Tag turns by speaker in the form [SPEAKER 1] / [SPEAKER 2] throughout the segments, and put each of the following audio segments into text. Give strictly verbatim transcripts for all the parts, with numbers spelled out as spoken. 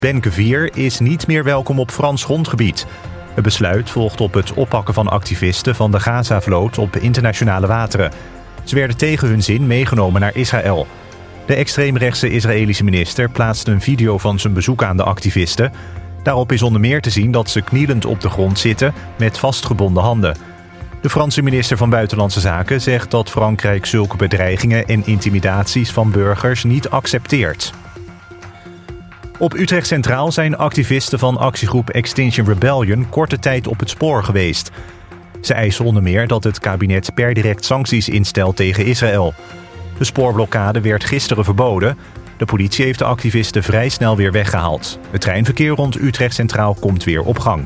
[SPEAKER 1] Ben Gvir is niet meer welkom op Frans grondgebied. Het besluit volgt op het oppakken van activisten van de Gaza-vloot op internationale wateren. Ze werden tegen hun zin meegenomen naar Israël. De extreemrechtse Israëlische minister plaatste een video van zijn bezoek aan de activisten. Daarop is onder meer te zien dat ze knielend op de grond zitten met vastgebonden handen. De Franse minister van Buitenlandse Zaken zegt dat Frankrijk zulke bedreigingen en intimidaties van burgers niet accepteert. Op Utrecht Centraal zijn activisten van actiegroep Extinction Rebellion korte tijd op het spoor geweest. Ze eisen onder meer dat het kabinet per direct sancties instelt tegen Israël. De spoorblokkade werd gisteren verboden. De politie heeft de activisten vrij snel weer weggehaald. Het treinverkeer rond Utrecht Centraal komt weer op gang.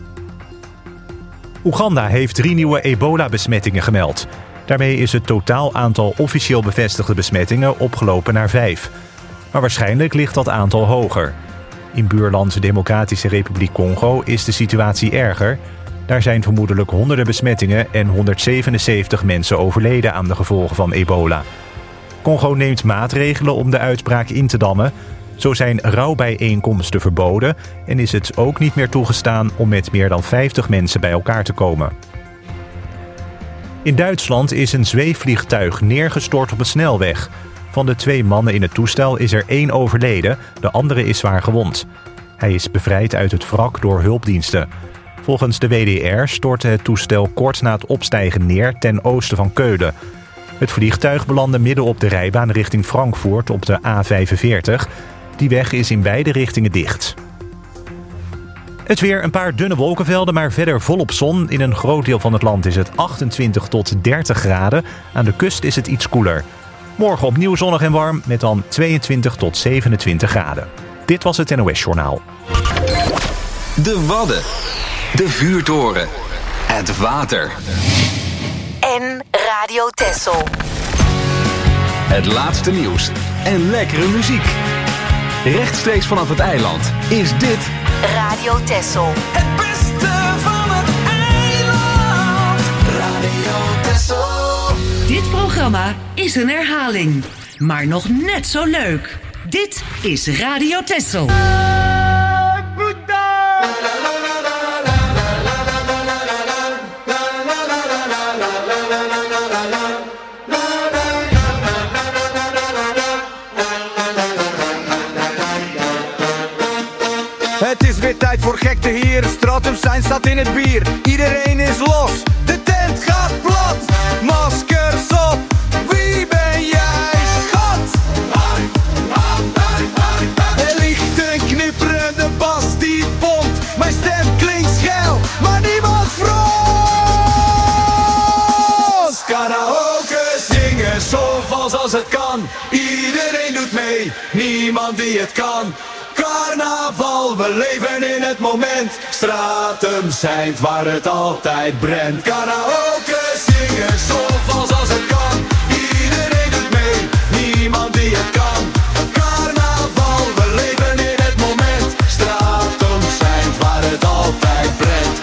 [SPEAKER 1] Oeganda heeft drie nieuwe ebola-besmettingen gemeld. Daarmee is het totaal aantal officieel bevestigde besmettingen opgelopen naar vijf. Maar waarschijnlijk ligt dat aantal hoger. In buurland Democratische Republiek Congo is de situatie erger. Daar zijn vermoedelijk honderden besmettingen en honderdzevenenzeventig mensen overleden aan de gevolgen van ebola. Congo neemt maatregelen om de uitbraak in te dammen. Zo zijn rouwbijeenkomsten verboden en is het ook niet meer toegestaan om met meer dan vijftig mensen bij elkaar te komen. In Duitsland is een zweefvliegtuig neergestort op een snelweg. Van de twee mannen in het toestel is er één overleden, de andere is zwaar gewond. Hij is bevrijd uit het wrak door hulpdiensten. Volgens de W D R stortte het toestel kort na het opstijgen neer ten oosten van Keulen. Het vliegtuig belandde midden op de rijbaan richting Frankfurt op de A vijfenveertig. Die weg is in beide richtingen dicht. Het weer, een paar dunne wolkenvelden, maar verder volop zon. In een groot deel van het land is het achtentwintig tot dertig graden. Aan de kust is het iets koeler. Morgen opnieuw zonnig en warm met dan tweeëntwintig tot zevenentwintig graden. Dit was het N O S-journaal.
[SPEAKER 2] De Wadden. De vuurtoren. Het water.
[SPEAKER 3] En Radio Texel.
[SPEAKER 2] Het laatste nieuws en lekkere muziek. Rechtstreeks vanaf het eiland is dit
[SPEAKER 3] Radio Texel.
[SPEAKER 4] Het beste van het eiland. Radio Texel.
[SPEAKER 5] Dit programma is een herhaling, maar nog net zo leuk. Dit is Radio Texel.
[SPEAKER 6] Het is weer tijd voor gekte hier. Stratum zijn staat in het bier. Iedereen is los. De tent gaat plat. Maskers op. Wie ben jij, schat? Er ligt een knipperende bas die pompt. Mijn stem klinkt schel, maar niemand frost. Karaoke zingen zo vals als het kan. Iedereen doet mee, niemand die het kan. Carnaval, we leven in het moment. Stratum zijn waar het altijd brandt. Karaoke zingen zo vals als het kan. Iedereen doet mee, niemand die het kan. Carnaval, we leven in het moment. Stratum zijn waar het altijd brandt.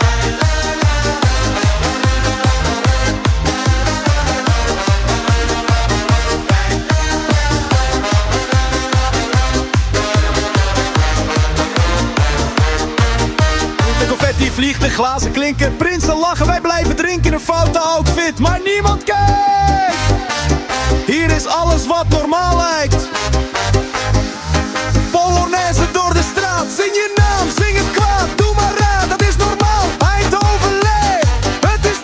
[SPEAKER 6] Die vliegt, de glazen klinken, prinsen lachen, wij blijven drinken. Een foute outfit, maar niemand kijkt. Hier is alles wat normaal lijkt. Polonaise door de straat, zing je naam, zing het kwaad. Doe maar raar, dat is normaal, Eindhoven leeft. Het is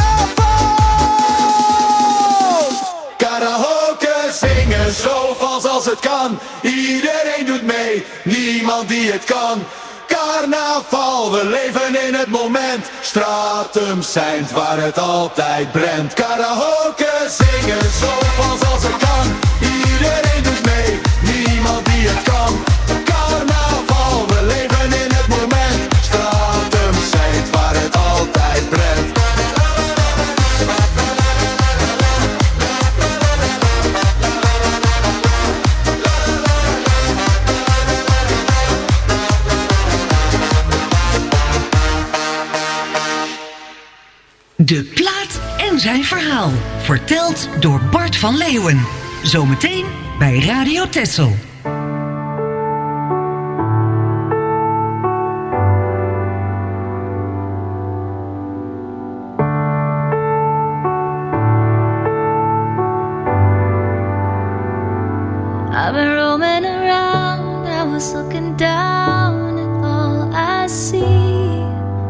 [SPEAKER 6] carnaval. Karaoke zingen zo vals als het kan. Iedereen doet mee, niemand die het kan. Carnaval, we leven in het moment. Stratum zijn waar het altijd brandt. Karaoke zingen zo vals als het kan. Iedereen doet mee, niemand die het kan. Carnaval, we leven in het moment. Stratum zijn waar het altijd brandt.
[SPEAKER 5] De plaat en zijn verhaal. Verteld door Bart van Leeuwen. Zometeen bij Radio Texel.
[SPEAKER 7] looking down at all I see.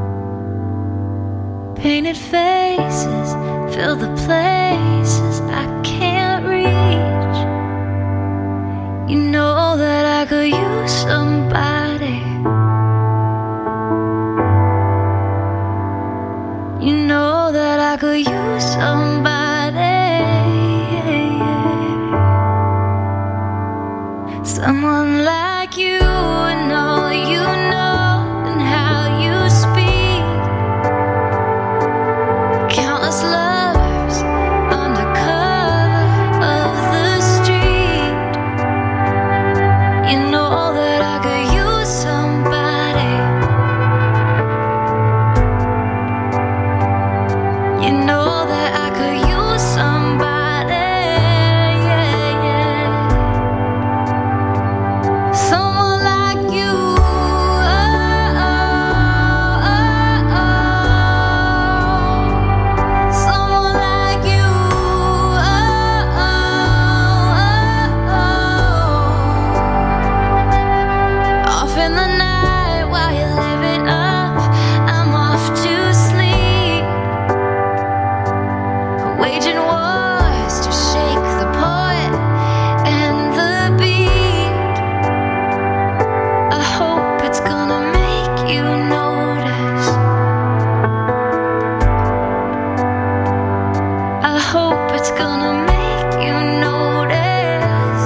[SPEAKER 7] Painted faces fill the places I can't reach. You know that I could use somebody. You know that I could use somebody. Someone like you and all you know and how you speak. Countless lovers under cover of the street. You know that I could use somebody. You know that I could use somebody. Yeah, yeah. Someone like you. Oh, oh, oh, oh. Someone like you. Oh, oh, oh, oh. Off in the night while you're living up, I'm off to sleep. Waging wars to shake the poet and the beat. I hope it's gonna make you notice. I hope it's gonna make you notice.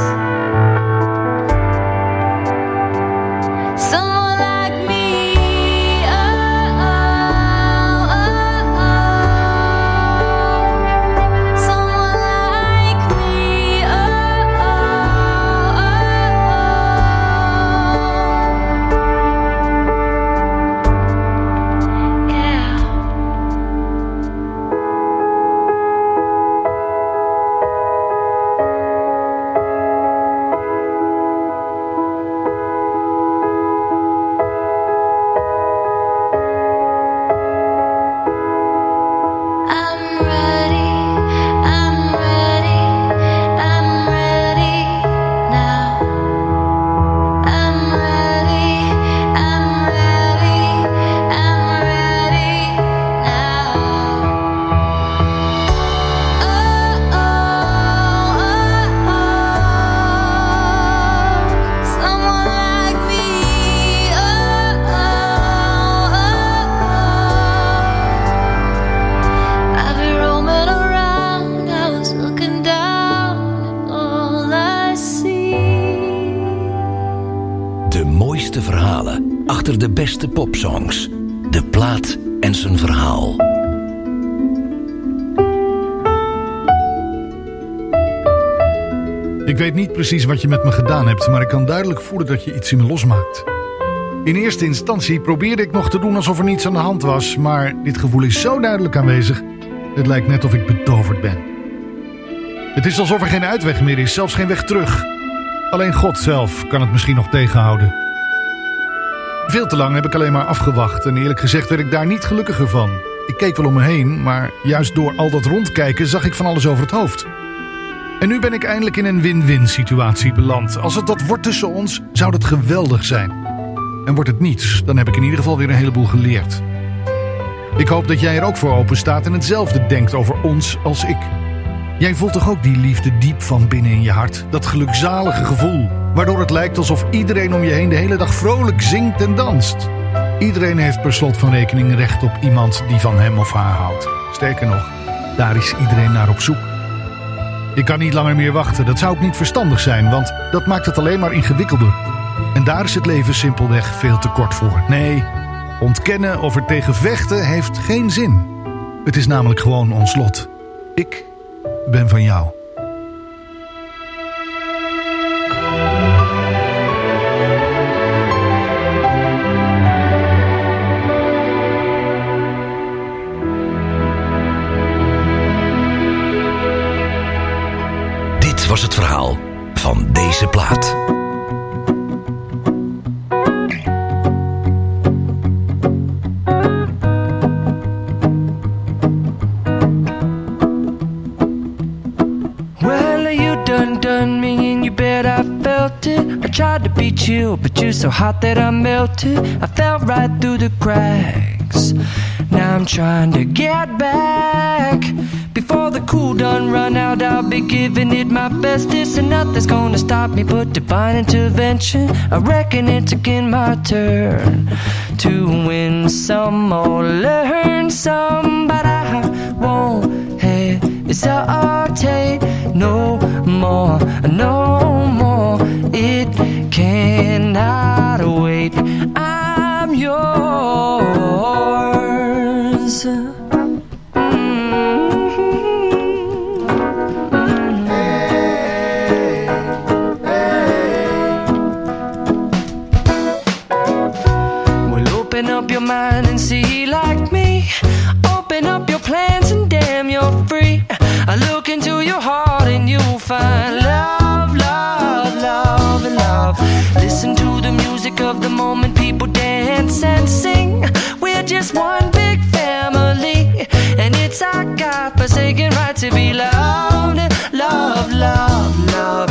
[SPEAKER 7] Someone like me. Oh, oh, oh, oh. Someone like me. Oh, oh, oh, oh. Yeah. I'm ready, I'm ready, I'm ready now. I'm ready, I'm ready, I'm ready now. Oh, oh, oh, oh. Someone like me. Oh, oh, oh, oh. I've been roaming around, I was looking down at all I see.
[SPEAKER 8] De mooiste verhalen achter de beste popsongs. De plaat en zijn verhaal.
[SPEAKER 9] Ik weet niet precies wat je met me gedaan hebt, maar ik kan duidelijk voelen dat je iets in me losmaakt. In eerste instantie probeerde ik nog te doen alsof er niets aan de hand was, maar dit gevoel is zo duidelijk aanwezig. Het lijkt net of ik betoverd ben. Het is alsof er geen uitweg meer is, zelfs geen weg terug. Alleen God zelf kan het misschien nog tegenhouden. Veel te lang heb ik alleen maar afgewacht en eerlijk gezegd werd ik daar niet gelukkiger van. Ik keek wel om me heen, maar juist door al dat rondkijken zag ik van alles over het hoofd. En nu ben ik eindelijk in een win-win situatie beland. Als het dat wordt tussen ons, zou dat geweldig zijn. En wordt het niets, dan heb ik in ieder geval weer een heleboel geleerd. Ik hoop dat jij er ook voor open staat en hetzelfde denkt over ons als ik. Jij voelt toch ook die liefde diep van binnen in je hart? Dat gelukzalige gevoel, waardoor het lijkt alsof iedereen om je heen de hele dag vrolijk zingt en danst. Iedereen heeft per slot van rekening recht op iemand die van hem of haar houdt. Sterker nog, daar is iedereen naar op zoek. Ik kan niet langer meer wachten, dat zou ook niet verstandig zijn, want dat maakt het alleen maar ingewikkelder. En daar is het leven simpelweg veel te kort voor. Nee, ontkennen of er tegen vechten heeft geen zin. Het is namelijk gewoon ons lot. Ik ben van jou.
[SPEAKER 8] Dit was het verhaal van deze plaat.
[SPEAKER 10] so hot that I melted. I fell right through the cracks. Now I'm trying to get back. Before the cool done run out, I'll be giving it my bestest, and nothing's gonna stop me but divine intervention. I reckon it's again my turn to win some or learn some, but I won't hesitate no more, no more. It cannot wait. I'm yours. Open up your mind and see like me. Open up your plans and damn, you're free. I look into your heart and you'll find love, love, love, and love. Listen to the music of the moment, people dance and sing. We're just one big family, and it's our God-forsaken right to be loved, love, love, love,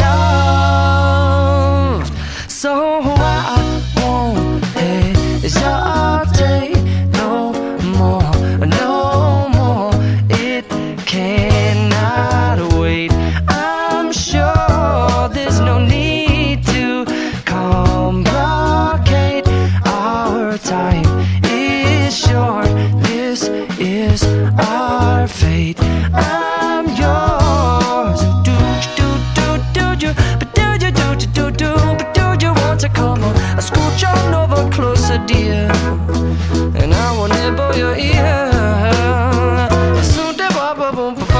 [SPEAKER 10] loved. So I won't hesitate no more, no more. It cannot wait. I'm sure there's no need to complicate. Our time is short. This is our fate. I'm yours. Do do do do do, but do you do do do do, but do you want to come on? I scooch on over closer, dear, and I will nibble your ear. Soon to bop bop boom boom.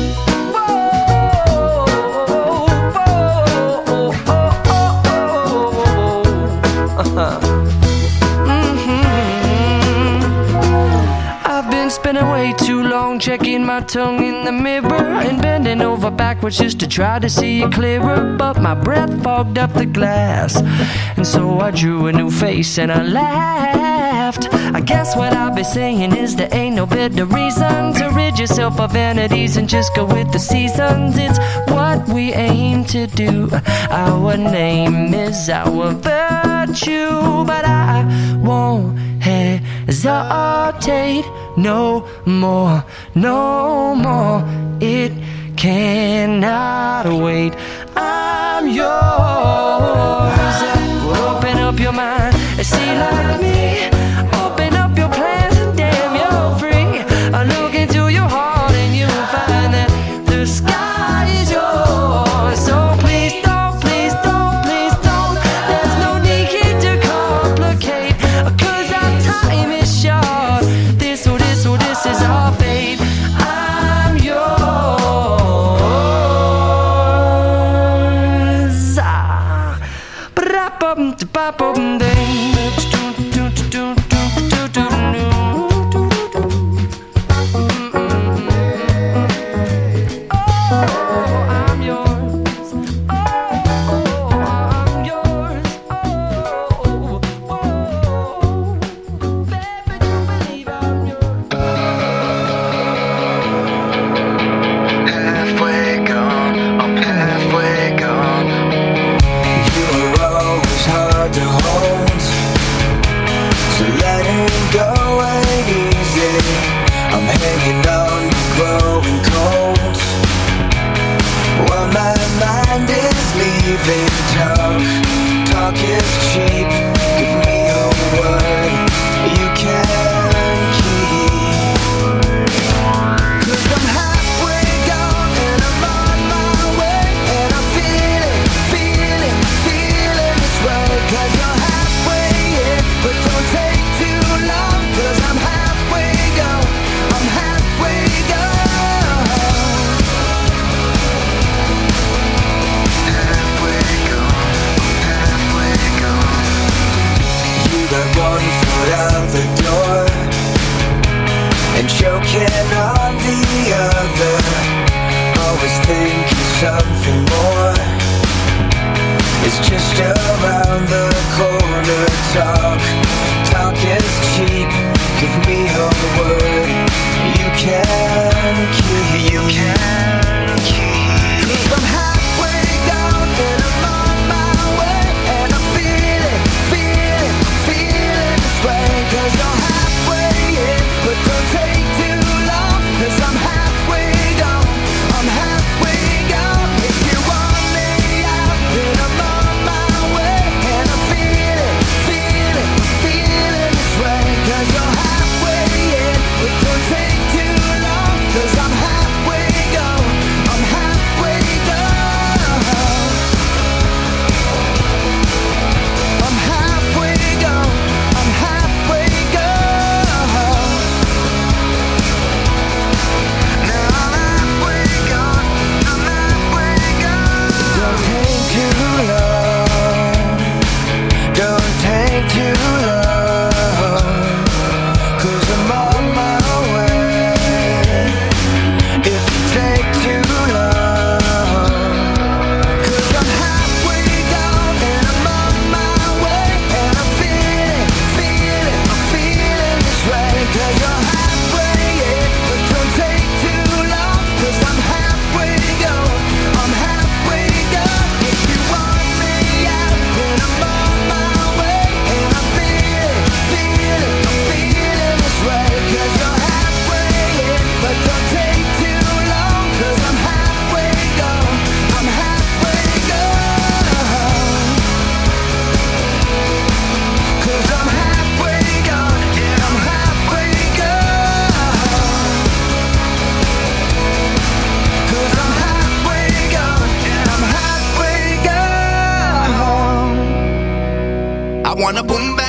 [SPEAKER 10] Spending way too long checking my tongue in the mirror and bending over backwards just to try to see it clearer, but my breath fogged up the glass, and so I drew a new face and I laughed. I guess what I'll be saying is there ain't no better reason to rid yourself of vanities and just go with the seasons. It's what we aim to do. Our name is our virtue, but I won't hesitate no more, no more. It cannot wait. I'm yours. Open up your mind and see like me. Open up your plans and damn, you're free. I look into your heart and you'll find that the sky is yours. So please don't, please don't, please don't. There's no need to complicate, 'cause our time is short. This or this or this is our fate. I'm yours. Ah.
[SPEAKER 4] I'm halfway down and I'm on my way, and I feel it,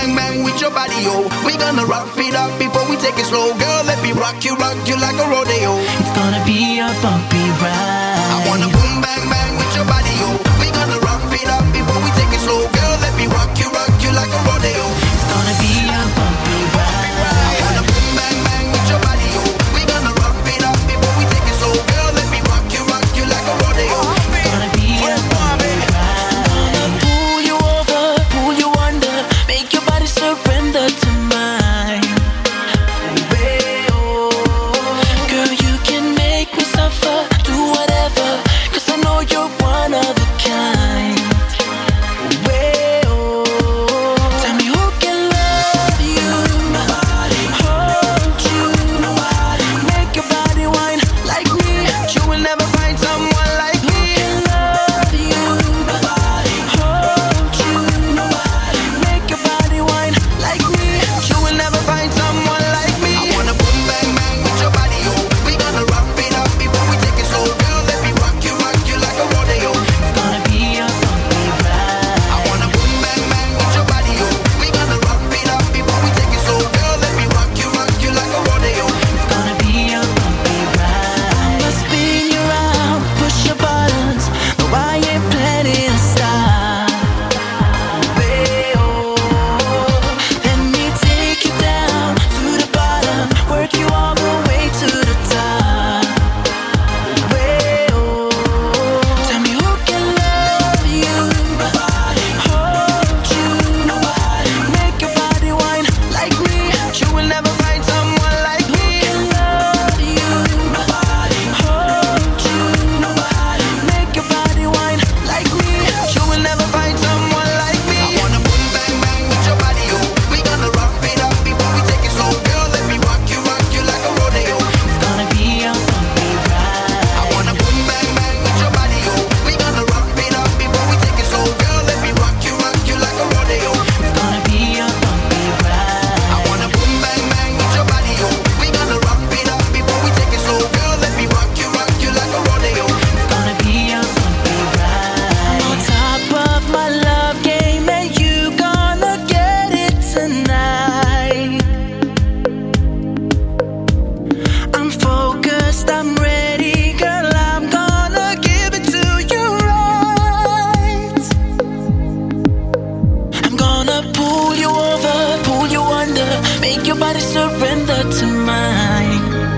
[SPEAKER 11] bang, bang with your body, yo. We gonna rock it up before we take it slow. Girl, let me rock you, rock you like a rodeo.
[SPEAKER 10] It's gonna be a bumpy ride.
[SPEAKER 11] I wanna boom, bang, bang with your body, yo. We gonna rock it up before we take it slow. Girl, let me rock you, rock you like a rodeo.
[SPEAKER 10] It's gonna be a bumpy ride.
[SPEAKER 11] I wanna boom, bang, bang with your body, yo. We gonna rock it up before we take it slow. Girl, let me rock you, rock you like a rodeo.
[SPEAKER 10] It's gonna be a bumpy ride. Gonna pull you over, pull you under, make your body surrender to mine. Baby, oh, girl, you can make me suffer, do whatever, 'cause I know you're one of a kind. Baby, oh, tell me who can love you, nobody, hold you, nobody, make your body whine like me. You will never find someone like me. Who can love you, nobody, hold you, nobody, make your body whine like me. You will never find someone like me.
[SPEAKER 11] I wanna boom, bang, bang with your body, yo. We gonna rock it up before we take it slow. Girl, let me rock you, rock you like a rodeo.
[SPEAKER 10] It's gonna be a bumpy ride.
[SPEAKER 11] I wanna boom, bang, bang with your body, yo. We gonna rock it up before we take it slow. Girl, let me rock you, rock you like a rodeo.
[SPEAKER 10] It's gonna be a bumpy ride. I'ma spin you around, push your buttons, but I ain't planning to stop. Baby, oh, let me take you down to the bottom, work you all the way to the top. Baby, oh, tell me who can love you, nobody, hold you, nobody, make your body whine like me. You will never find someone like me. Who can love you, nobody, hold you, nobody, make your body whine like me. You will never find someone like me.
[SPEAKER 11] I wanna boom, bang, bang with your body, yo. We gonna rock it up before we take it slow. Girl, let me rock you, rock you like a rodeo.
[SPEAKER 10] It's gonna be a bumpy ride.
[SPEAKER 11] I wanna boom, bang, bang with your body, yo. We gonna rock it up before we take it slow. Girl, let me rock you, rock you like a rodeo.
[SPEAKER 10] It's gonna be a bumpy ride.
[SPEAKER 11] I wanna boom, bang, bang with your body, yo. We gonna rock it up before we take it slow. Girl, let me rock you, rock you like a rodeo.
[SPEAKER 10] It's gonna be a bumpy ride. On top of my love game, and you gonna get it tonight. I'm focused, I'm ready, girl, I'm gonna give it to you right. I'm gonna pull you over, pull you under, make your body surrender to mine.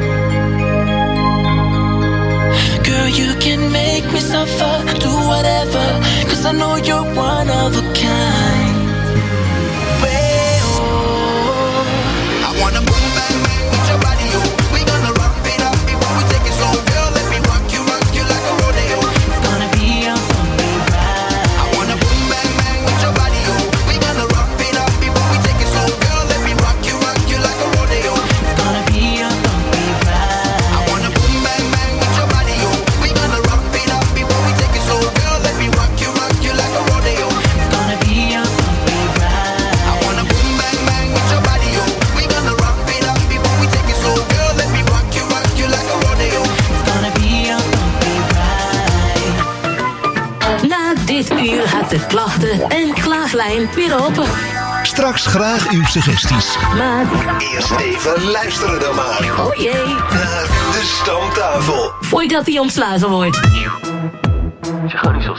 [SPEAKER 10] Girl, you can make me suffer, do whatever, 'cause I know you're one of a kind. Way, oh,
[SPEAKER 11] I wanna boom, bang, bang with your body, yo. We gonna rock it up before we take it slow. Girl, let me rock you, rock you like a rodeo.
[SPEAKER 10] it's gonna be a bumpy ride.
[SPEAKER 11] I wanna boom, bang, bang with your body, yo. We gonna rock it up before we take it slow. Girl, let me rock you, rock you like a rodeo.
[SPEAKER 10] It's gonna be a bumpy ride.
[SPEAKER 11] I wanna boom, bang, bang with your body, yo. We gonna rock it up before we take it slow. Girl, let me rock you, rock you like a rodeo.
[SPEAKER 10] It's gonna be a bumpy ride.
[SPEAKER 11] I wanna boom, bang, bang with your body, yo. We gonna rock it up before we take it slow. Girl, let me rock you, rock you like a rodeo.
[SPEAKER 10] It's gonna be a bumpy ride.
[SPEAKER 12] Na dit uur gaat de klachten- en klaaglijn weer open.
[SPEAKER 8] Straks graag uw suggesties.
[SPEAKER 12] Maar
[SPEAKER 8] Eerst even luisteren dan maar.
[SPEAKER 12] oh jee,
[SPEAKER 8] Naar de stamtafel.
[SPEAKER 12] voor je dat die ontslagen wordt.
[SPEAKER 13] Zeg gewoon niet zo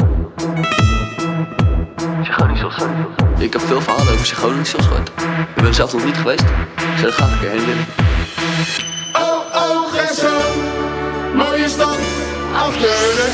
[SPEAKER 13] Zeg gewoon niet zo Ik heb veel verhalen over Psychonisos gehoord. Ik ben er zelf nog niet geweest. Ik zou er graag een keer heen willen.
[SPEAKER 6] Oh, oh, Gerso, mooie stad, afleunen.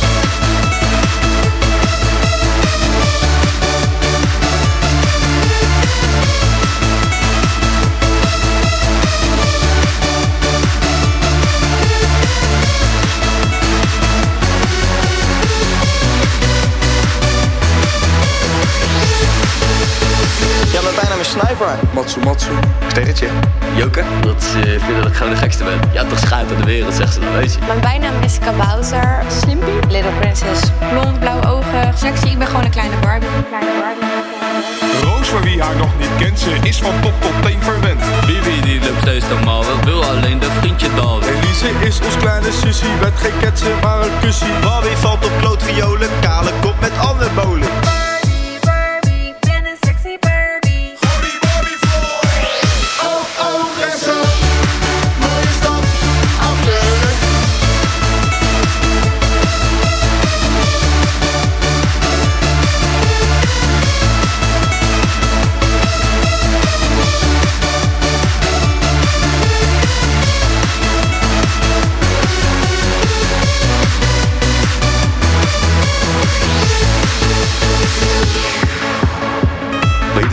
[SPEAKER 14] Ja, mijn bijnaam is Sniper.
[SPEAKER 13] Matsu Matsu.
[SPEAKER 14] Sterretje.
[SPEAKER 13] Joker? Dat is, uh, ik vind dat ik gewoon de gekste ben. Ja, toch schuift aan de wereld, zegt ze dan, weet je.
[SPEAKER 15] Mijn bijnaam is Kabouter. Slimpy. Little Princess. Blond, blauwe ogen. Sexy, ik ben gewoon een kleine Barbie. Kleine Barbie.
[SPEAKER 16] Roos, voor wie haar nog niet kent, ze is van top tot teen verwend.
[SPEAKER 13] Bibi die loopt steeds normaal, wel wil alleen dat vriendje dan.
[SPEAKER 16] Elise is ons kleine sussie, met geen ketsen, maar een kussie. Barbie valt op klootviolen, kale kop met anabolen.
[SPEAKER 15] Barbie, Barbie, ben een sexy Barbie.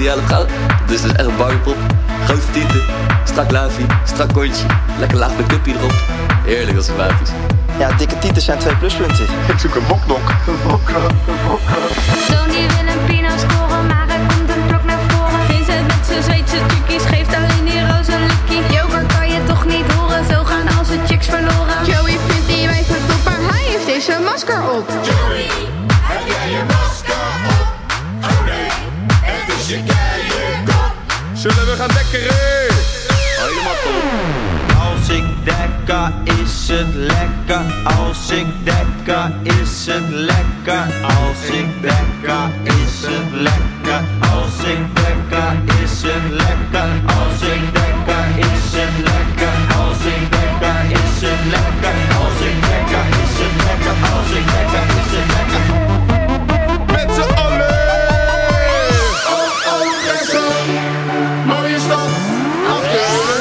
[SPEAKER 13] ideale vrouw. Dus het is echt een Barbiepop. Grote tieten, strak laafje, strak kontje. Lekker laag make-upje erop. Heerlijk, dat is sympathisch.
[SPEAKER 14] Ja, dikke tieten zijn twee pluspunten.
[SPEAKER 16] Ik zoek een moknok. Een moknok, een moknok.
[SPEAKER 7] Tony wil een pino scoren, maar er komt een blok naar voren. Vincent met zijn Zweedse tukkies geeft alleen die roze lukkie. Joker kan je toch niet horen, zo gaan al zijn chicks verloren. Joey vindt die wijf het top, maar hij heeft deze masker op.
[SPEAKER 6] Joey, heb jij je masker op? Oh nee, het is je kop.
[SPEAKER 16] Zullen we gaan dekkeren?
[SPEAKER 13] Helemaal top.
[SPEAKER 17] Als ik dekker is het lekker. Als ik dekker is het lekker. Als ik dekker is het lekker. Als ik dekker is het lekker. Als ik dekker is het lekker. Als ik dekker is het lekker. Als ik dekker is het lekker. Als ik dekker is het lekker.
[SPEAKER 16] Met z'n allen!
[SPEAKER 6] Oh, oh, Texel, mooie stad, afkeuren.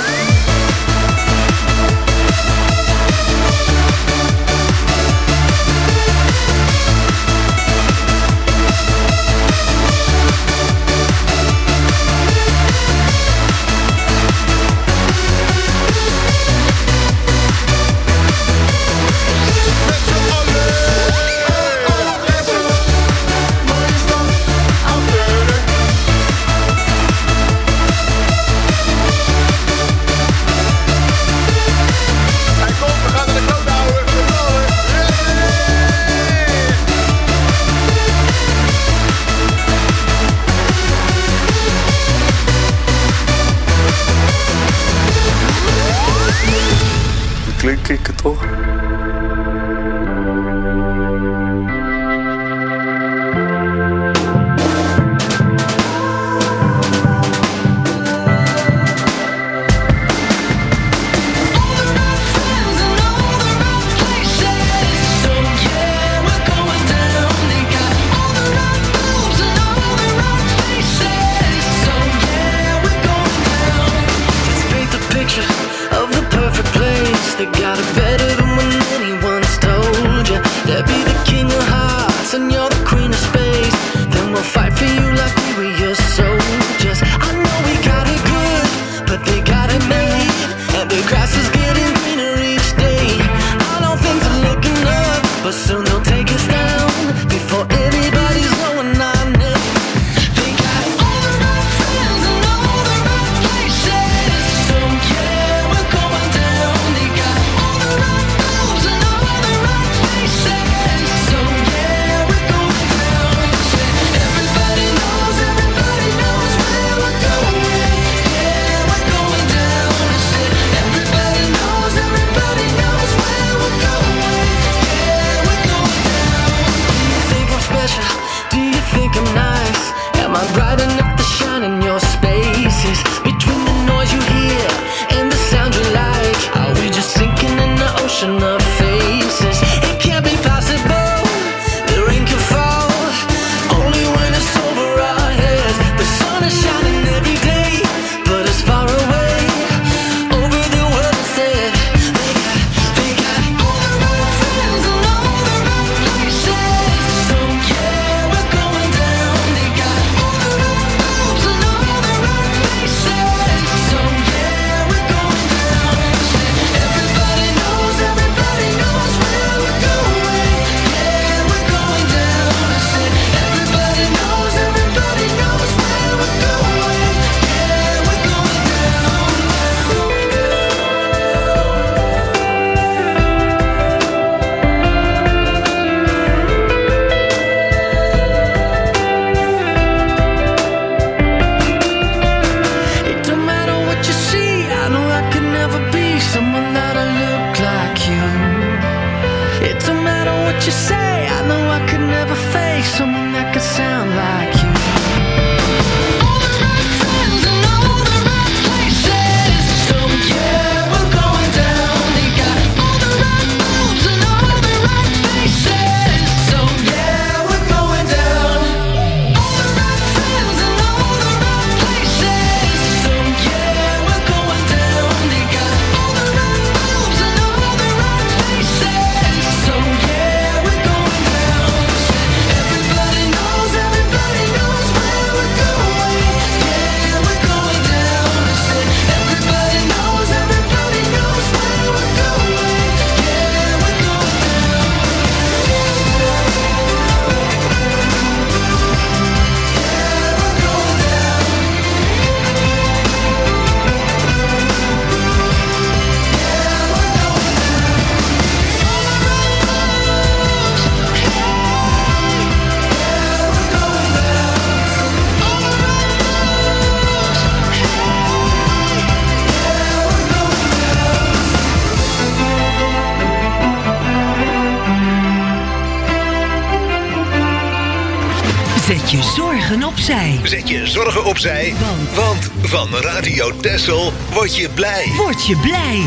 [SPEAKER 13] Klink ik het toch?
[SPEAKER 10] They got it better than when anyone's told you. They'll be the king of hearts and you're the queen of space. Then we'll fight for you like we were your soldiers. I know we got it good, but they got it made. And the grass is getting greener each day. I know things are looking up, but soon they'll take us down. Before anybody's going on it. They got all the right friends and all the right places. So yeah, we're going down. They got all the
[SPEAKER 5] Zet je zorgen opzij.
[SPEAKER 18] Zet je zorgen opzij, want van Radio Texel word je blij.
[SPEAKER 5] Word je blij.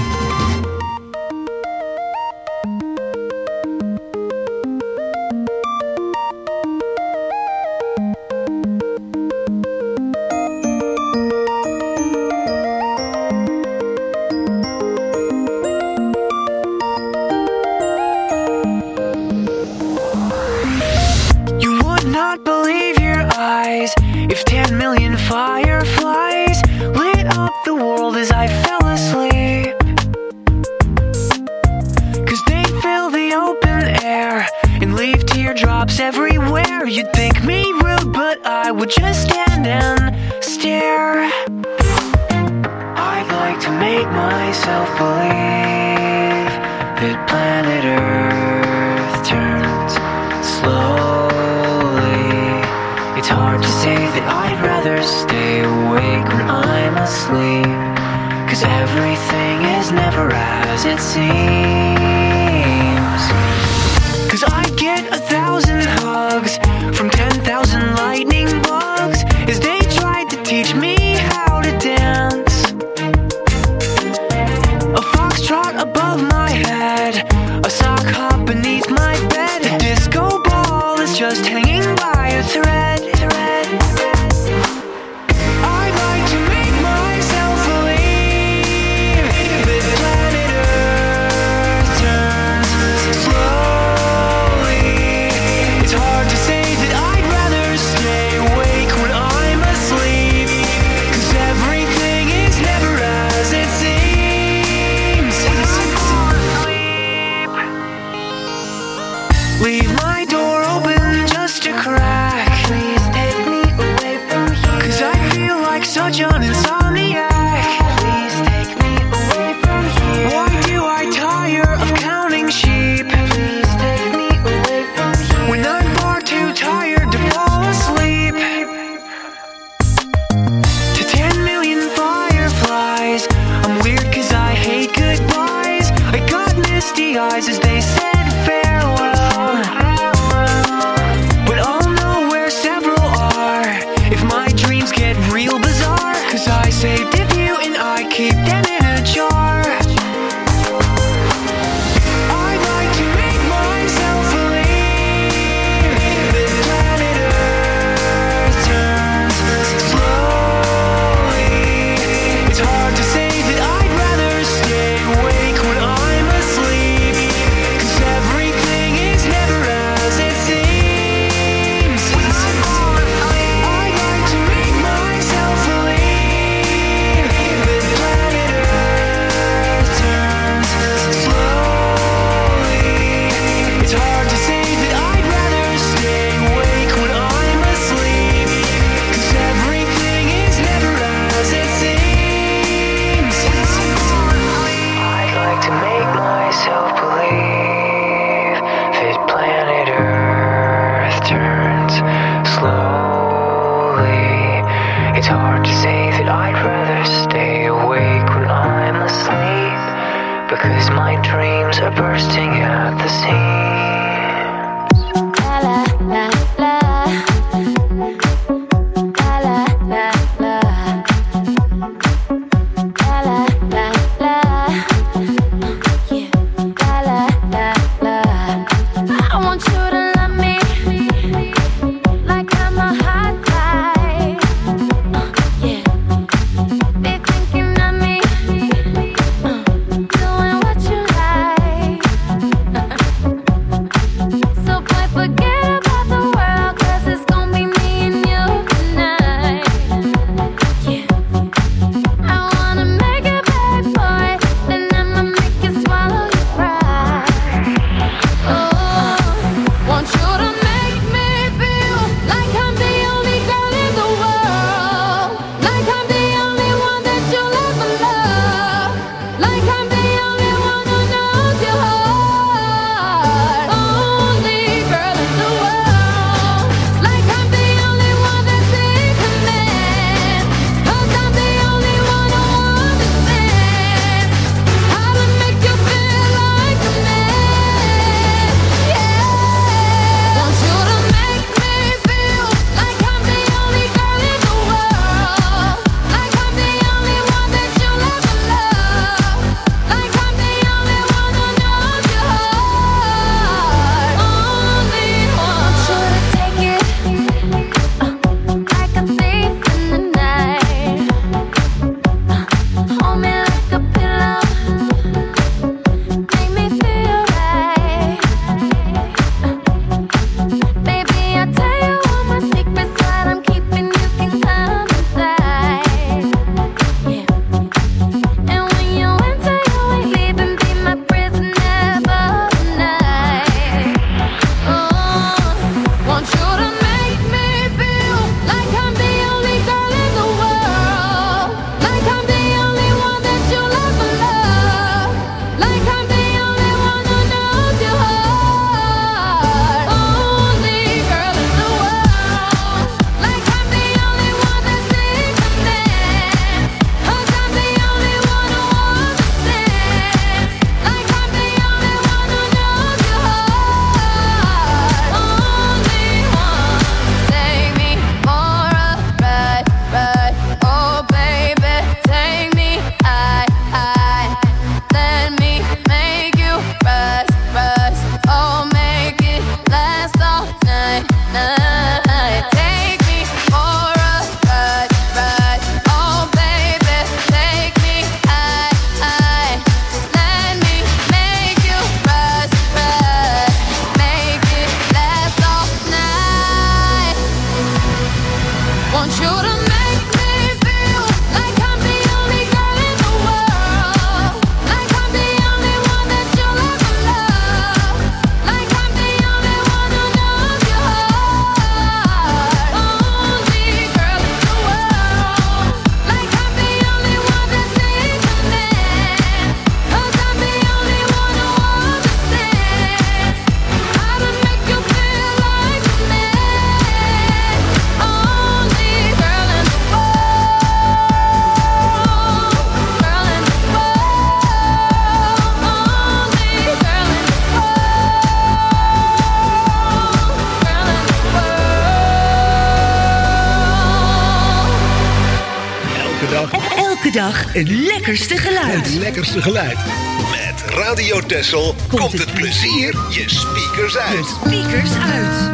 [SPEAKER 18] Elke dag.
[SPEAKER 5] Elke dag het lekkerste geluid.
[SPEAKER 18] Het lekkerste geluid. Met Radio Texel komt, komt het plezier je speakers uit.
[SPEAKER 5] Je speakers uit.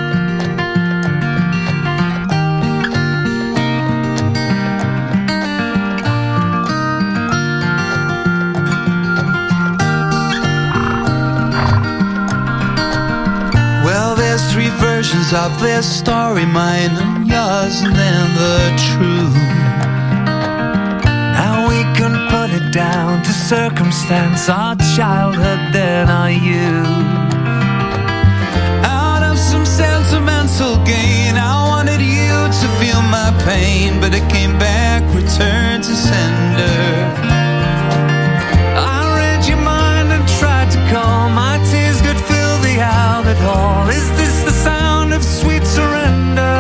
[SPEAKER 4] Three versions of this story, mine and yours, and then the truth. Now we can put it down to circumstance, our childhood, then our youth. Out of some sentimental gain, I wanted you to feel my pain, but it came back, returned to sender. I read your mind and tried to calm my tears, could fill the outlet hall. Is this the sound of sweet surrender?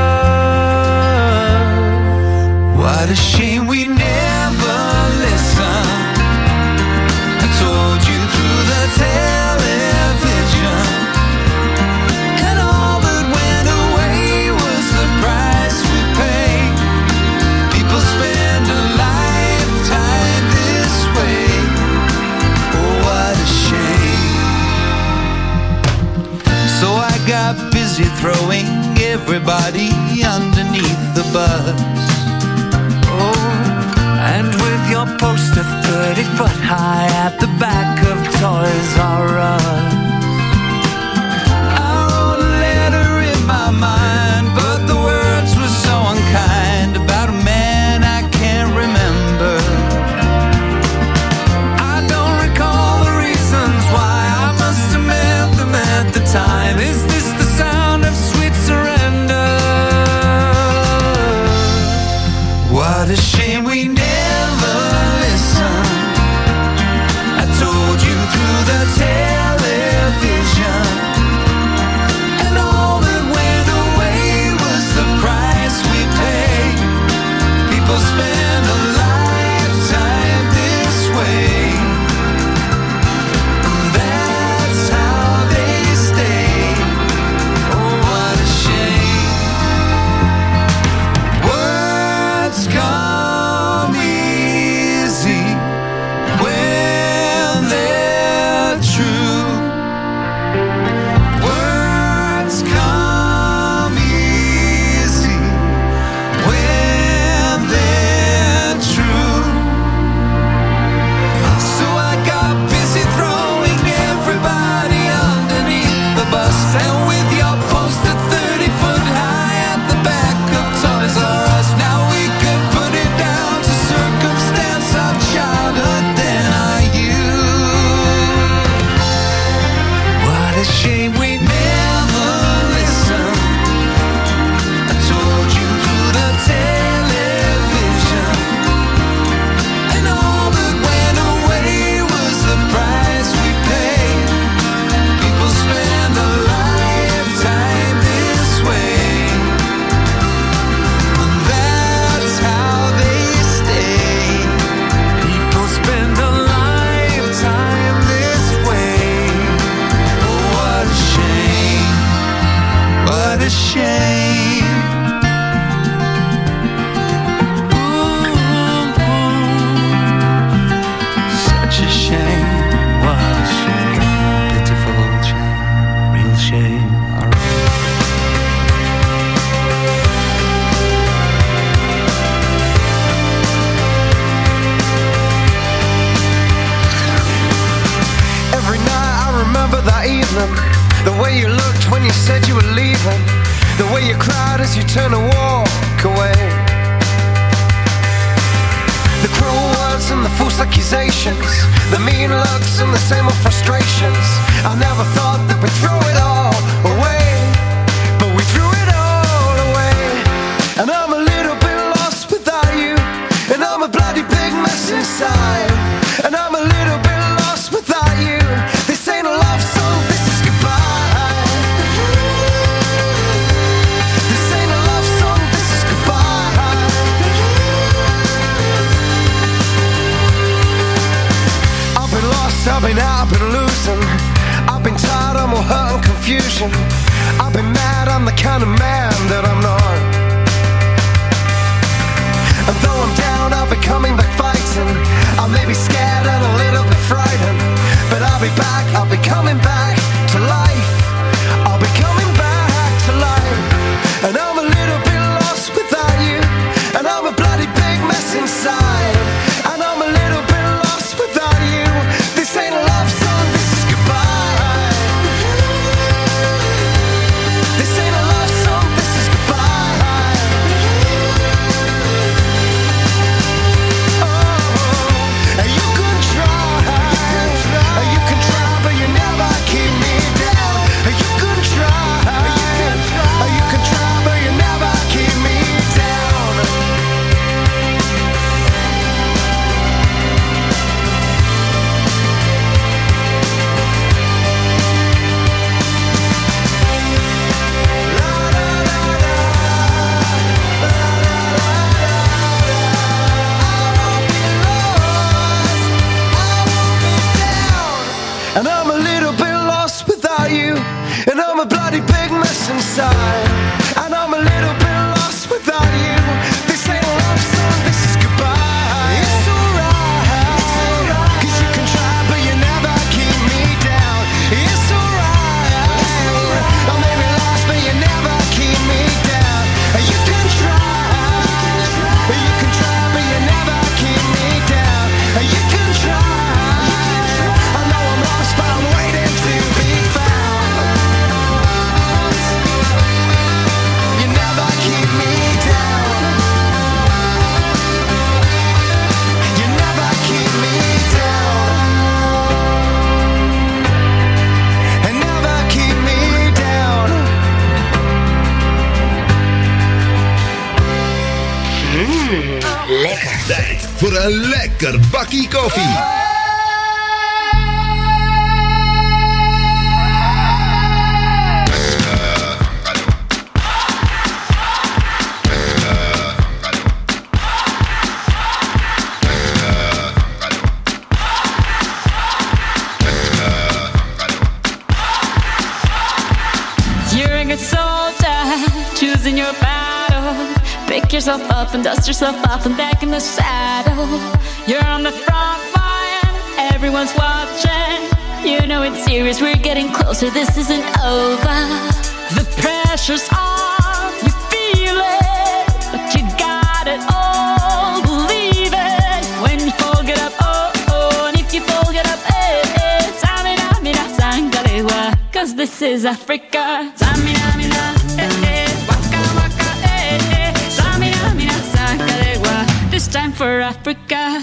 [SPEAKER 4] What a shame we never listened. I told you through the television, and all that went away was the price we paid. People spend a lifetime this way. Oh, what a shame. So I got busy throwing everybody underneath the bus. Oh, and with your poster thirty foot high at the back of Toys R Us, I wrote a letter in my mind, but the words were so unkind, about a man I can't remember. I don't recall the reasons why, I must have met them at the time. Is this the sound of sweet surrender? What a shame we never listened. I told you through the television, and all that went away was the price we paid. People spend a lifetime this way. That's how they stay. Oh, what a shame. Words come easy when they're true. Words come easy when they're true. So I got busy throwing everybody underneath the bus, and with your poster thirty foot high at the back of Toys R Us, now we could put it down to circumstance, our childhood, then our youth. What a shame we never listened. I told you through the television, and all that went away was the price we paid. People spend a lifetime this way, and that's how they stay. People spend a lifetime this way. Oh, what a shame. What a shame. Ooh, such a shame. What a shame. Pitiful shame. Real shame. All right.
[SPEAKER 19] Every night I remember that evening, the way you looked when you said you were leaving, the way you cried as you turned to walk away, the cruel words and the false accusations, the mean looks and the same old frustrations. I never thought that we'd throw it all away, but we threw it all away. And I'm a little bit lost without you, and I'm a bloody big mess inside, and I'm a little bit lost without you. This ain't a love song, this is goodbye. This ain't a love song, this is goodbye. I've been lost, I've been out, I've been losing, I've been tired, I'm all hurt and confusion. I've been mad, I'm the kind of man that I'm not. And though I'm down, I'll be coming back fighting. I may be scared and a little bit frightened, but I'll be back, I'll be coming back to life. I'll be coming back to life. And I'm a little bit lost without you, and I'm a bloody big mess inside. And I'm a little bit lost without you. This ain't a love song, this is goodbye. This ain't a love song, this is goodbye. Oh, and you can try, you can try, but you never keep me down. You can try, you can try, but you never keep me down. And I'm a little bit lost without you, and I'm a bloody big mess inside. And I'm a little bit lost without you. This ain't a love song, this is goodbye. It's alright, cause you can try, but you never keep me down. It's alright, I may be lost, but you never keep me down. You can try, you can try, but you never keep me down. You can try, I know I'm lost, but I'm waiting to be found. You never keep me down. You never keep me down. And never keep me down.
[SPEAKER 18] Mmm, lekker. Tijd voor een lekker bakkie koffie.
[SPEAKER 20] You're a good soldier, choosing your battle. Pick yourself up and dust yourself off and back in the saddle. You're on the front line, everyone's watching. You know it's serious, we're getting closer, this isn't over. The pressure's on, you feel it, but you got it all, believe it. When you fall, get up, oh, oh, and if you fall, get up, eh, eh. Samina, mina, sangalewa, cause this is Africa. Samina, mina, eh, eh, waka, waka, eh, eh. Samina, mina, sangalewa, this time for Africa.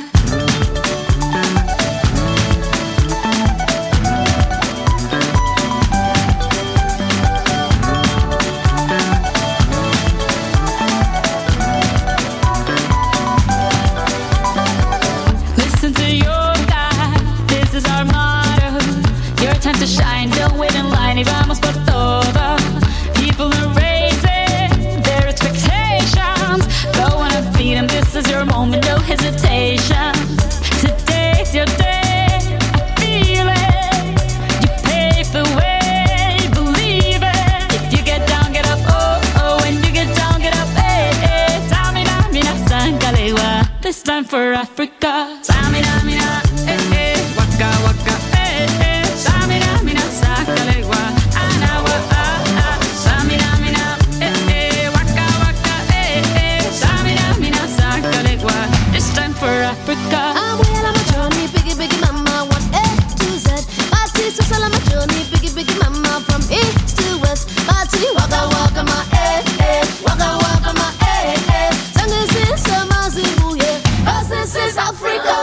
[SPEAKER 20] Listen to your God, this is our motto. Your time to shine, don't wait in line, y vamos por todo. People are raising their expectations. Go on and feed them, this is your moment, no hesitation. Today's your day, I feel it. You pave the way, believe it. If you get down, get up, oh, oh. When you get down, get up, eh, eh. Samina, mina, sangalewa, this time for Africa. Samina, mina, eh, eh. Waka, waka, eh, eh. Samina, mina, sangalewa, anawa, ah, ah. Samina, mina, eh, eh. Waka, waka, eh, eh. Samina, mina, sangalewa, this time for Africa.
[SPEAKER 21] I'm well on my journey, biggie, biggie, mama, one A to Z. My sister's all on my journey, biggie, biggie, mama, from east to west. My city, waka, waka, my eh, eh, waka, waka, my eh, eh. Tango is summer, Zimbabwe, yeah, 'cause this is Africa.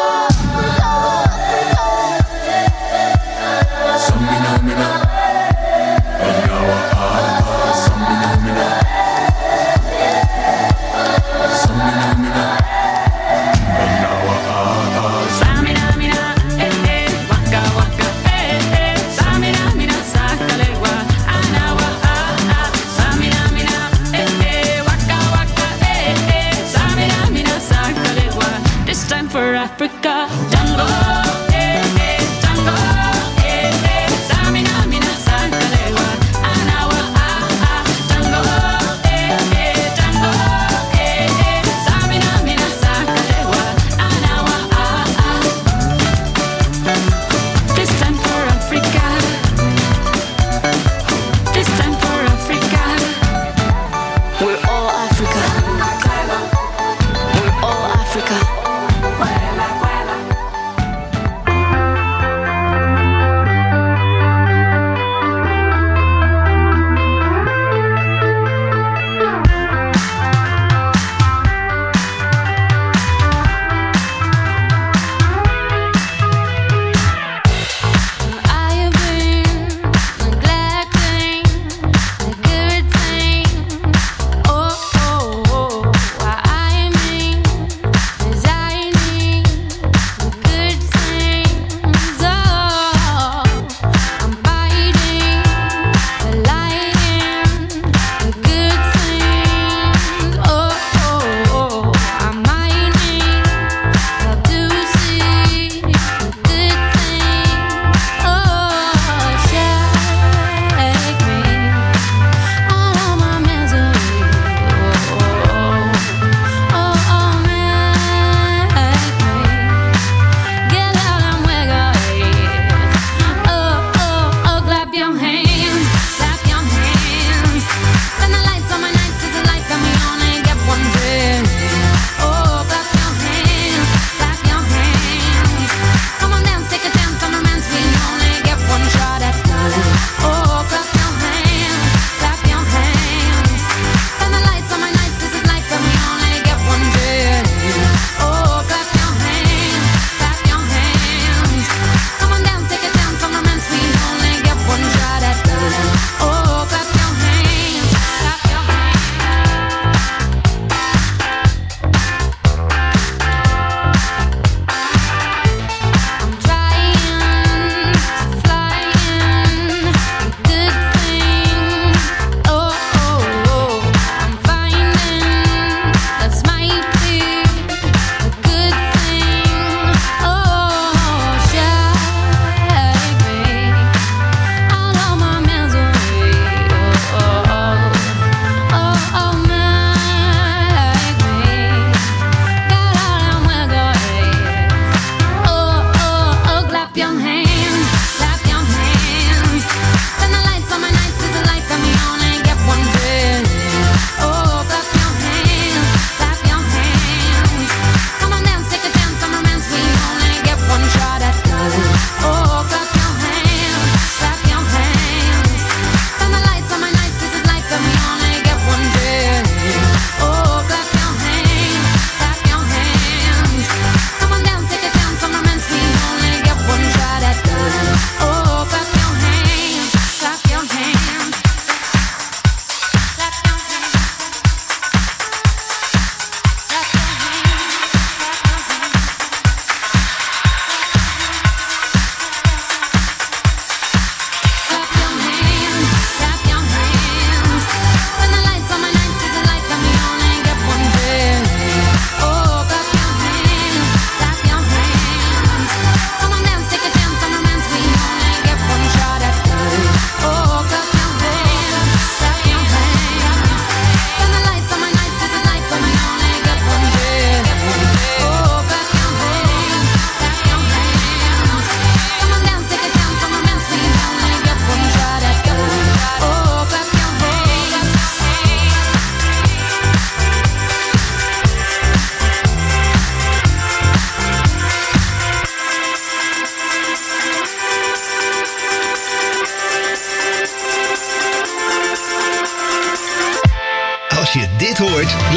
[SPEAKER 4] Samina, mina, anawa, ah, ah. Samina, mina, samina, mina, anawa, ah, ah.
[SPEAKER 20] Samina, mina, eh, eh. Waka, waka, eh, eh. Samina, mina, sangalewa, anawa, ah, ah. Samina, mina, eh, eh. Waka, waka, eh, eh. Samina, mina, sangalewa, this time for Africa. Tango, eh, eh. Tango, eh, eh. Samina, mina, sangalewa, anawa, ah, ah. Tango, eh, eh. Tango, eh, eh. Samina, mina,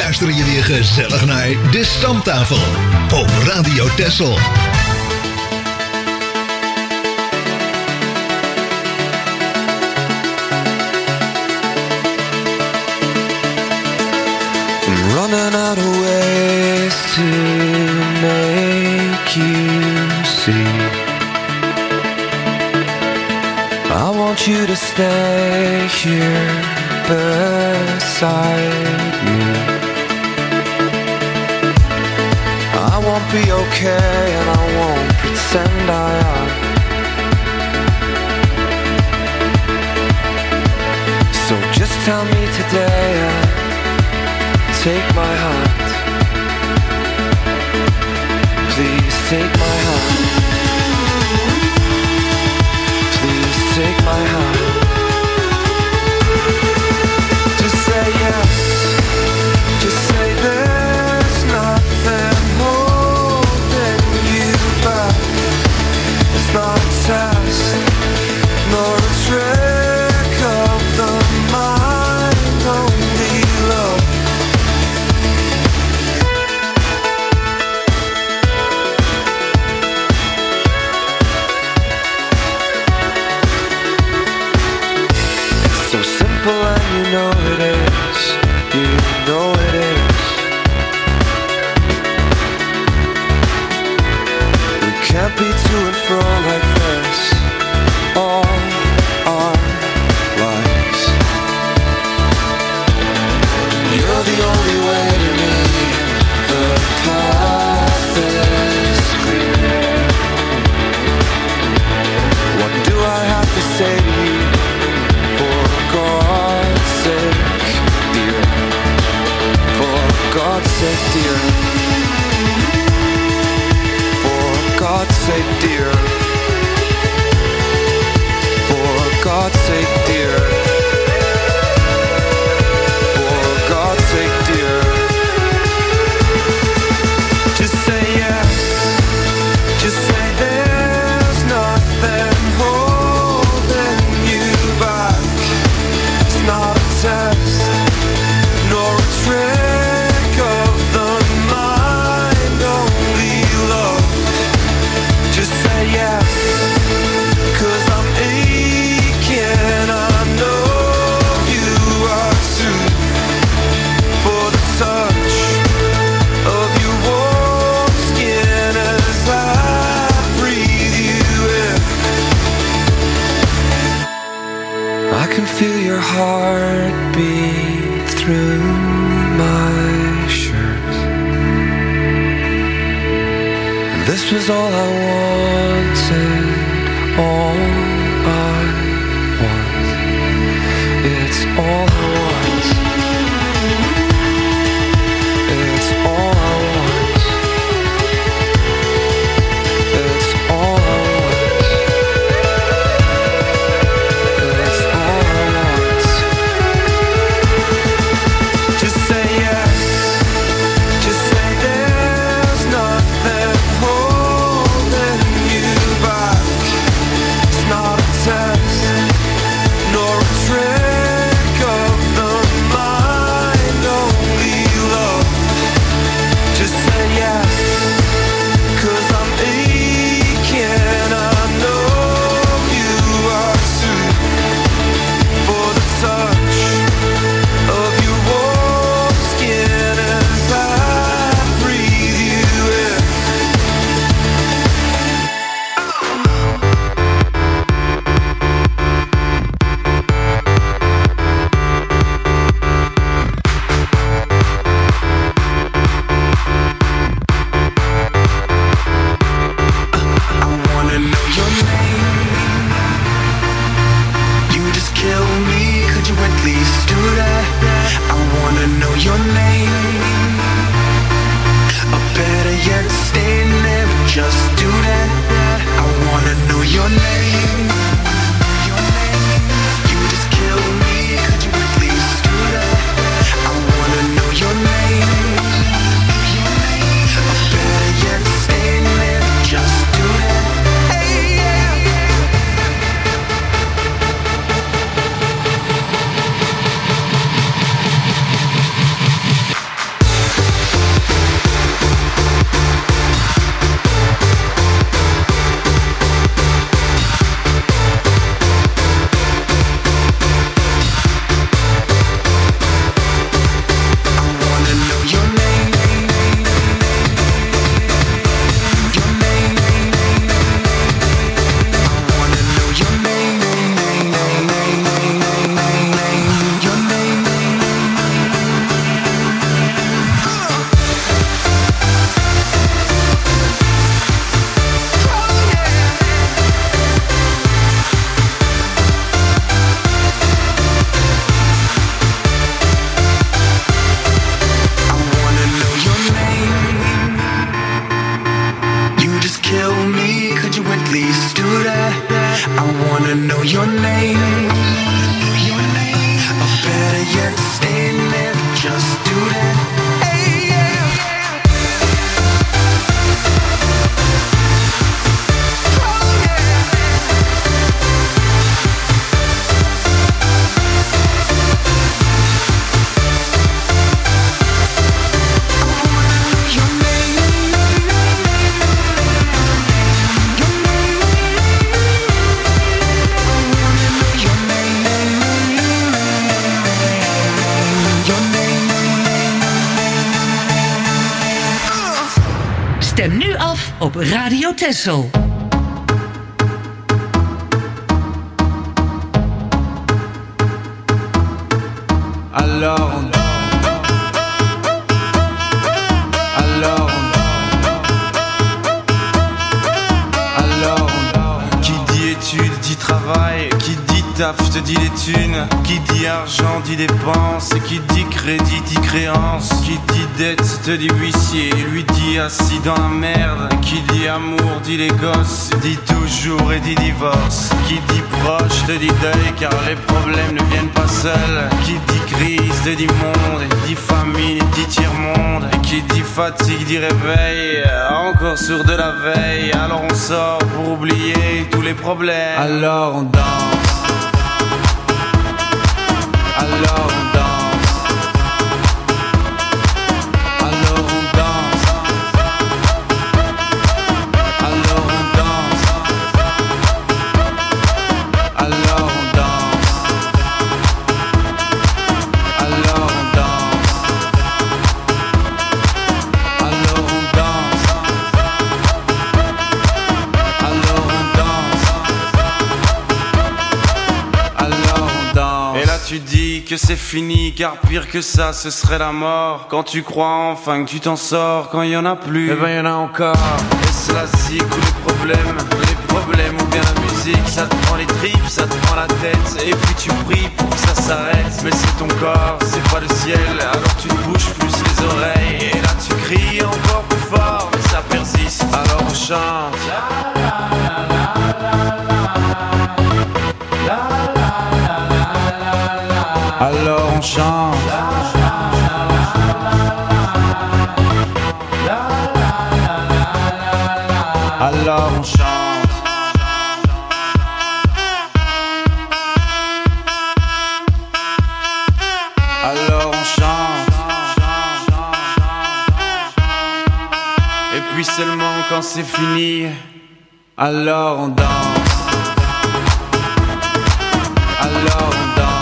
[SPEAKER 18] luister je weer gezellig naar De Stamtafel op Radio Texel.
[SPEAKER 10] I'm running out of ways to make you see. I want you to stay here beside me. I won't be okay and I won't pretend I am. So just tell me today and take my hand. Please take my hand. Please take my hand. Just say yes. Just say there's nothing holding you back. It's not a test, nor a trick of the mind, only love. And you know it is, you know it is. We can't be to and fro like this all our lives. You're the only way to me, the path is clear. What do I have to say to you? For God's sake, dear. For God's sake, dear. For God's sake, dear. For God's sake, dear. For God's sake, dear. Just say yes. Just say there's nothing holding you back. Not a test, nor a trick of the mind, only love. Just say yes, 'cause I'm aching, I know you are too. For the touch of your warm skin as I breathe you in. I can feel your heart beat through my shirt. And this was all I wanted, all I want. It's all I want. It's all I want. It's all I want. It's all I want. Just say yes. Just say there's nothing holding you back. It's not a test, nor a trick of the
[SPEAKER 11] please do that. I wanna know your name. Or better yet, stay there, just do that. Hey, yeah.
[SPEAKER 5] Stem nu af op Radio Texel.
[SPEAKER 17] Alors on Alors on Alors on Qui dit études dit travail. Qui dit taf te dit les thunes. Qui dit argent dit dépense. Et qui dit crédit dit créance. Qui dit dette te dit huissier. Lui dit assis dans la merde. Qui dit amour dit les gosses. Dit toujours et dit divorce. Qui dit proche te dit deuil car les problèmes ne viennent pas seuls. Qui dit crise te dit monde. Et dit famine dit tiers-monde. Et qui dit fatigue dit réveil. Encore sur de la veille. Alors on sort pour oublier tous les problèmes. Alors on danse. Alors on danse. Alors on danse. Alors on danse. Alors on danse. Alors on danse. Alors on danse. Alors on danse. Alors on danse. Et là tu dis que c'est fini, car pire que ça ce serait la mort. Quand tu crois enfin que tu t'en sors, quand il y en a plus, eh ben il y en a encore. Et c'est la zik ou les problèmes, les problèmes ou bien la musique. Ça te prend les tripes, ça te prend la tête. Et puis tu pries pour que ça s'arrête. Mais c'est ton corps, c'est pas le ciel. Alors tu te bouges plus les oreilles. Et là tu cries encore plus fort, mais ça persiste. Alors on chante. Alors on chante. Alors on chante. Alors on chante. Et puis seulement quand c'est fini, alors on danse. Alors on danse.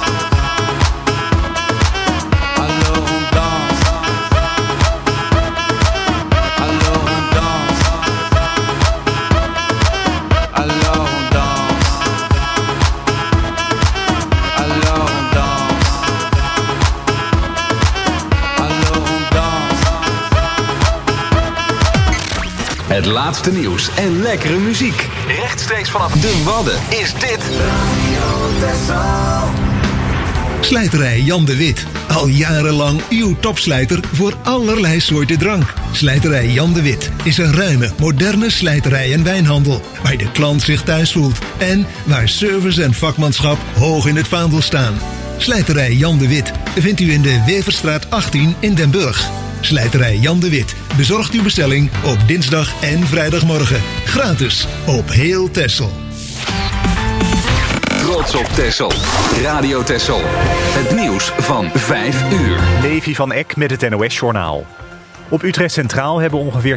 [SPEAKER 2] Het laatste nieuws en lekkere muziek. Rechtstreeks vanaf de Wadden is dit
[SPEAKER 18] Slijterij Jan de Wit. Al jarenlang uw topslijter voor allerlei soorten drank. Slijterij Jan de Wit is een ruime, moderne slijterij en wijnhandel. Waar de klant zich thuis voelt. En waar service en vakmanschap hoog in het vaandel staan. Slijterij Jan de Wit vindt u in de Weverstraat achttien in Den Burg. Slijterij Jan de Wit bezorgt uw bestelling op dinsdag en vrijdagmorgen. Gratis op heel Texel.
[SPEAKER 2] Trots op Texel. Radio Texel. Het nieuws van vijf uur.
[SPEAKER 1] Levi van Eck met het N O S-journaal. Op Utrecht Centraal hebben ongeveer